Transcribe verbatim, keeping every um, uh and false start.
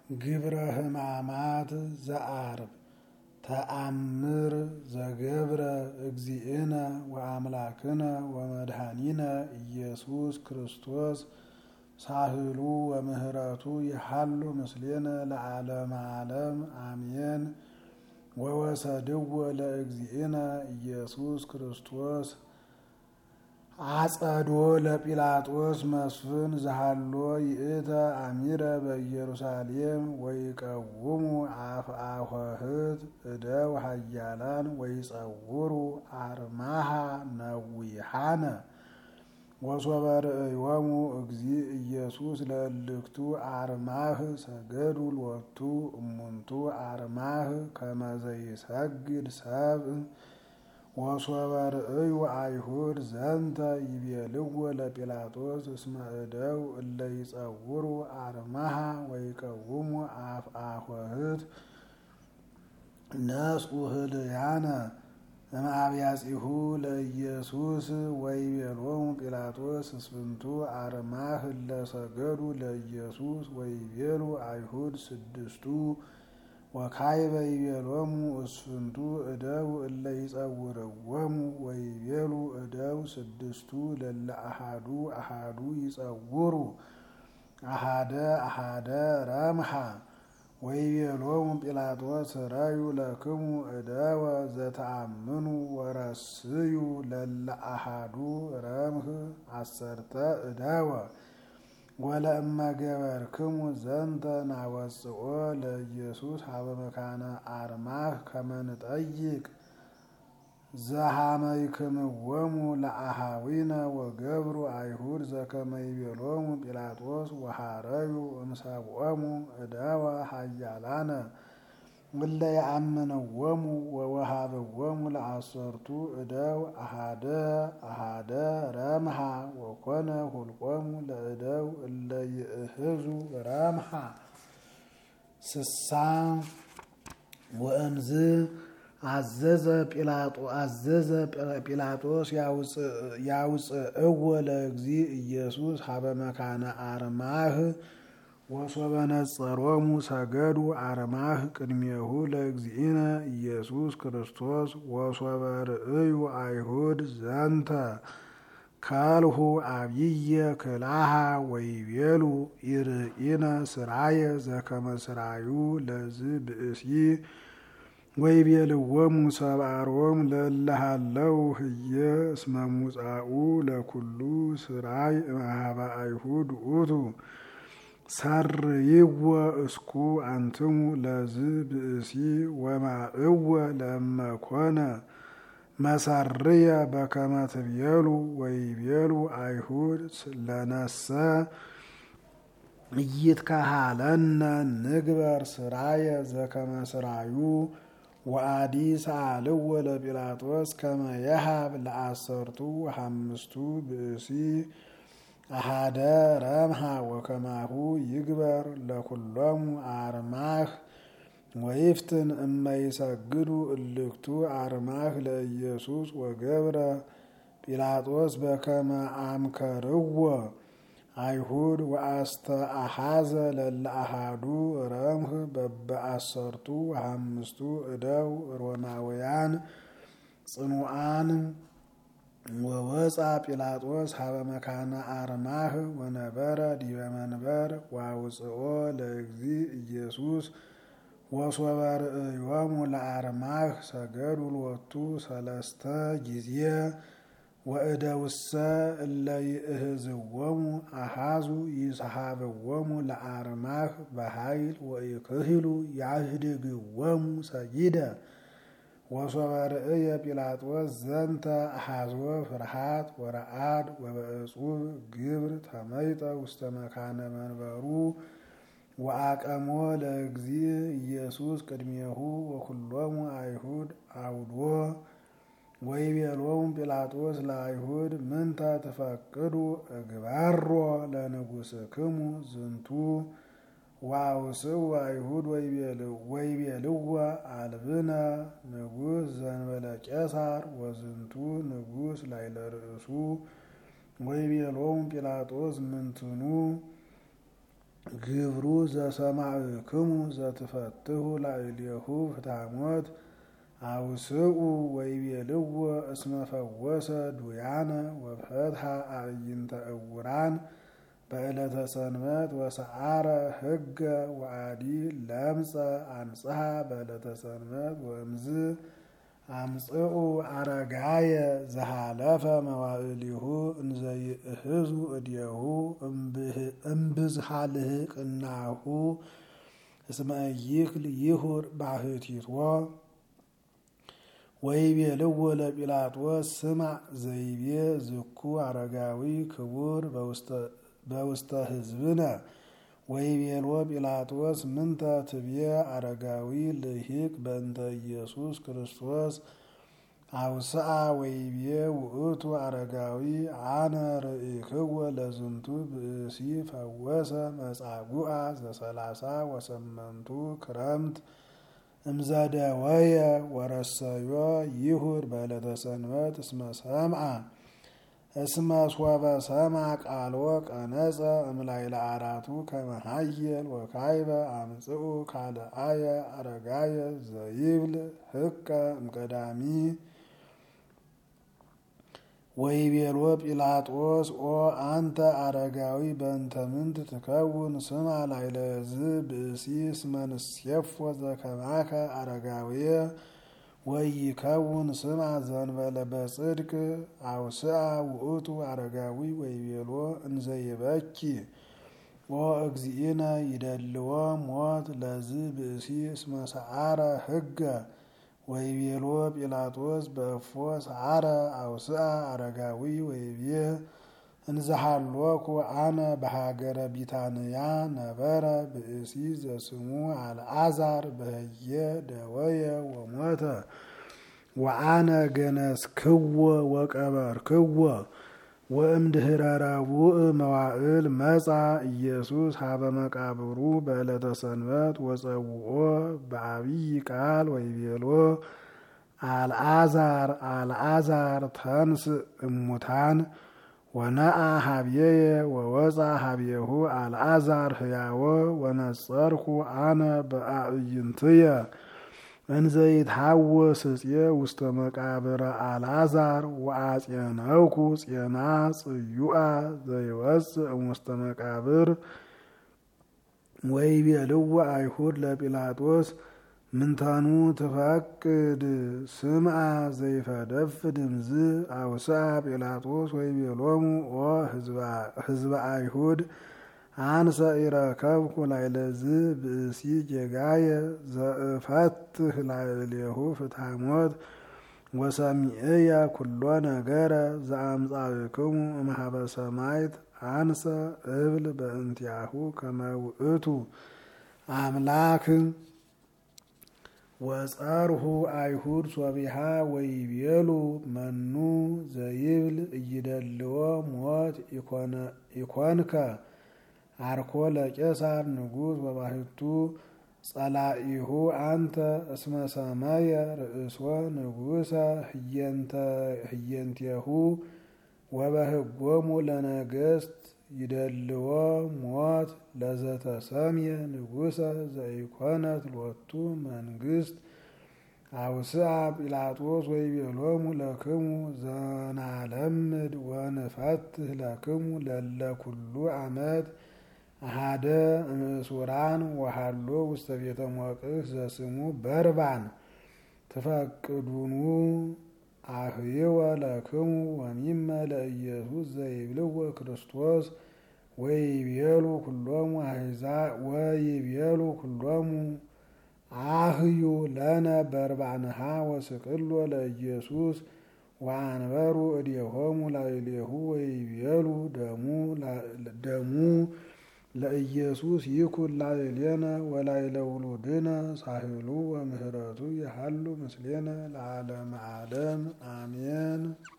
ግብረ ሕማማት ዘአርብ ተአምር ዘገብረ እግዚእነ ወአምላክነ ወመድኃኒነ ኢየሱስ ክርስቶስ ሳህሉ ወምህረቱ ይሃሉ ምስሌነ ለዓለመ ዓለም አሜን። ወወሰድዎ ለእግዚእነ ኢየሱስ ክርስቶስ አጸዶ ለጲላጦስ መስፍን ዘሃሎ ይእተ አሚረ በኢየሩሳሌም ወይቀውሙ አፍአሆህት እደው ኃያላን ወይጸውሩ አርማሃ ነዊሃነ ወሶበ ርእዮሙ እግዚእ ኢየሱስ ለእልክቱ አርማህ ሰገዱ ሎቱ እሙንቱ አርማህ ከመ ዘይሰግድ ሰብእ ወሶበ ርእዩ አይሁድ ዘንተ ይቤልዎ ለጲላጦስ እስመ እደው እለ ይጸውሩ አርማሃ ወይቀውሙ አፍአሆህት ነስኡ ህልያነ እምአብያጺሁ ለኢየሱስ ወይቤሎሙ ጲላጦስ እስፍንቱ አርማህ እለ ሰገዱ ለኢየሱስ ወይቤሉ አይሁድ ስድስቱ ወካዕበ ይቤሎሙ እስፍንቱ እደው እለ ይጸውርዎሙ ወይቤሉ እደው ስድስቱ ለለ አሃዱ አሃዱ ይጸውሩ አሃደ አሃደ ረምሃ ወይቤሎሙ ጲላጦስ ረዩ ለክሙ እደወ ዘተአምኑ ወረስዩ ለለ አሃዱ ረምህ አሰርተ እደወ ወለእመ ገበርክሙ ዘንተ ናወጽኦ ለኢየሱስ ሀበ መካነ አርማህ ከመ ንጠይቅ ዘሃመይክምዎሙ ለአሃዊነ ወገብሩ አይሁድ ዘከመ ይቤሎሙ ጲላጦስ ወሃረዩ እምሰብኦሙ እደወ ኃያላነ እለ ይአምንዎሙ ወወሃብዎሙ ለአሰርቱ እደው አሃደ አሃደ ረምሃ ወኮነ ሁልቆሙ ለእደው እለ ይእህዙ ረምሃ ስሳ ወእምዝ አዘዘ ጲላጦስ ያውፅእዎ ለእግዚእ ኢየሱስ ሀበ መካነ አርማህ ወሶበ ነጸሮሙ ሰገዱ አርማህ ቅድሜሁ ለእግዚእነ ኢየሱስ ክርስቶስ ወሶበ ርእዩ አይሁድ ዘንተ ከልሁ አብየ ክላሃ ወይቤሉ ይርኢነ ስራየ ዘከመ ስራዩ ለዝ ብእሲ ወይቤልዎሙ ሰብአሮም ለለሃለው ህየ እስመ ሙጻኡ ለኩሉ ስራይ እምኀበ አይሁድ ውእቱ ሰርይዎ እስኩ አንትሙ ለዝ ብእሲ ወማዕዎ ለእመኮነ መሰርየ በከመ ትቤሉ ወይቤሉ አይሁድ ለነሰ ኢይትከሃለነ ንግበር ስራየ ዘከመ ስራዩ ወአዲ ሰአልዎ ለጲላጦስ ከመ የሃብ ለአሰርቱ ወሐምስቱ ብእሲ አሃደ ረምሃ ወከማሁ ይግበር ለኩሎሙ አርማህ ወይፍትን እመ ይሰግዱ እልክቱ አርማህ ለኢየሱስ ወገብረ ጲላጦስ በከመ አምከርዎ አይሁድ ወአስተአሐዘ ለለ አሃዱ ረምህ በበአሰርቱ ወሐምስቱ እደው ሮማውያን ጽኑዓን ወወፃ ጲላጦስ ሀበ መካነ አርማህ ወነበረ ዲበ መንበር ወአውፅኦ ለእግዚእ ኢየሱስ ወሶበ ርእዮሙ ለአርማህ ሰገዱ ሎቱ ሰለስተ ጊዜ ወእደውሰ እለ ይእህዝዎሙ አሃዙ ይስሃብዎሙ ለአርማህ በኃይል ወይክህሉ ያህድግዎሙ ሰጊደ ወሶበ ርእየ ጲላጦስ ዘንተ አሃዝዎ ፍርሃት ወረአድ ወበእጹብ ግብር ተመይጠ ውስተ መካነ መንበሩ ወአቀሞ ለእግዚእ ኢየሱስ ቅድሜሁ ወኩሎሙ አይሁድ አውድዎ ወይቤሎሙ ጲላጦስ ለአይሁድ ምንተ ትፈቅዱ እግባሮ ለንጉሥክሙ ዝንቱ ወአውስኡ አይሁድ ወይቤልዎ አልብነ ንጉሥ ዘእንበለ ቄሳር ወዝንቱ ንጉሥ ላዕለ ርእሱ ወይቤሎሙ ጲላጦስ ምንትኑ ግብሩ ዘሰማዕክሙ ዘትፈትሁ ላዕሌሁ ፍትሐሞት አውስኡ ወይቤልዎ እስመ ፈወሰ ዱያነ ወፈትሐ አዕይንተ ዕውራን በዕለተ ሰንበት ወሰዓረ ሕገ ወአዲ ለምጸ አንጽሐ በዕለተ ሰንበት ወእምዝ አምጽኡ አረጋየ ዘሃለፈ መዋዕሊሁ እንዘ ይእህዙ እዴሁ እምብዝሃ ልህቅናሁ እስመ ኢይክል ይሁር ባሕቲቶ ወይቤልዎ ለጲላጦስ ስምዕ ዘይቤ ዝኩ አረጋዊ ክቡር በውስተ ሕዝብነ ወይቤልዎ ጲላጦስ ምንተ ትቤ አረጋዊ ልሂቅ በእንተ ኢየሱስ ክርስቶስ አውስአ ወይቤ ውእቱ አረጋዊ አነ ርኢክዎ ለዝንቱ ብእሲ ፈወሰ መጻጉዓ ዘሰላሳ ወሰመንቱ ክረምት እምዘደወየ ወረሰዮ ይሁር በዕለተ ሰንበት እስመ ሰምዐ እስመ ሶበ ሰምዐ ቃልዎ ቀነጸ እምላዕለ አራቱ ከመ ኃየል ወካዕበ አምጽኡ ካልአየ አረጋየ ዘይብል ሕቀ እምቀዳሚ ወይቤልዎ ጲላጦስ ኦ አንተ አረጋዊ በእንተ ምንት ትከውን ስምዐ ላዕለ ዝብእሲ እስመ ንሴፎ ዘከማከ አረጋውየ ወይከውን ስምዐ ዘእንበለ በጽድቅ አውስአ ውእቱ አረጋዊ ወይቤልዎ እንዘ ይበኪ ኦ እግዚእነ ይደልዎ ሞት ለዝ ብእሲ እስመ ሰዓረ ሕገ ወይቤልዎ ጲላጦስ በእፎ ሰዓረ አውስአ አረጋዊ ወይቤ እንዘሃሎኩ አነ በሃገረ ቢታንያ ነበረ ብእሲ ዘስሙ አልዓዛር በህየ ደወየ ወሞተ ወአነ ገነስክዎ ወቀበርክዎ ወእምድኅረ ረቡዕ መዋዕል መጻ ኢየሱስ ሀበ መቃብሩ በዕለተ ሰንበት ወጸውኦ በዐቢይ ቃል ወይቤልዎ አልዓዛር አልዓዛር ተንሥእ እሙታን ወነአ ሀብየየ ወወፃ ሀብየሁ አልዓዛር ሕያወ ወነጸርኩ አነ በአዕይንትየ እንዘ ይትሐወስ ዕፄ ውስተ መቃብረ አልዓዛር ወአጼነውኩ ጼና ጽዩአ ዘይወፅእ እሙስተ መቃብር ወይቤልዎ አይሁድ ለጲላጦስ ምንተኑ ትፈቅድ ስምዐ ዘይፈደፍድ እምዝ አውስአ ጲላጦስ ወይቤሎሙ ኦ ህዝበ አይሁድ አንሰ ኢረከብኩ ላዕለ ዝብእሲ ጌጋየ ዘእፈትህ ላዕሌሁ ፍትሐ ሞት ወሰሚዕየ ኩሎ ነገረ ዘአምጻእክሙ እምኀበ ሰማዕት አንሰ እብል በእንቲአሁ ከመ ውእቱ አምላክ ወጸርሁ አይሁድ ሶቢሃ ወይቤሉ መኑ ዘይብል እይደልዎ ሞት ኢኮንከ አርኮ ለቄሳር ንጉሥ ወባሕቱ ጸላኢሁ አንተ እስመ ሰመየ ርእሶ ንጉሠ ህየንቴሁ ወበሕጎሙ ለነገሥት ይደልዎ ሞት ለዘተሰምየ ንጉሠ ዘኢኮነት ሎቱ መንግሥት አውስአ ጲላጦስ ወይቤሎሙ ለክሙ ዘናለምድ ወንፈትህ ለክሙ ለለ ኩሉ ዓመት አሃደ እምእሱራን ወሃሎ ውስተ ቤተ ሞቅህ ዘስሙ በርባን ትፈቅዱኑ አህይወ ለክሙ ወሚመ ለኢየሱስ ዘይብልዎ ክርስቶስ ወይቤሉ ኩሎሙ አሕዛብ ወይቤሉ ኩሎሙ አህዩ ለነ በርባንሃ ወስቅሎ ለኢየሱስ ወአንበሩ እዴሆሙ ላዕሌሁ ወይቤሉ ደሙ ለኢየሱስ ይኩን ላዕሌነ ወላዕለ ውሉድነ ሳህሉ ወምህረቱ ይሃሉ ምስሌነ ለዓለመ ዓለም አሜን።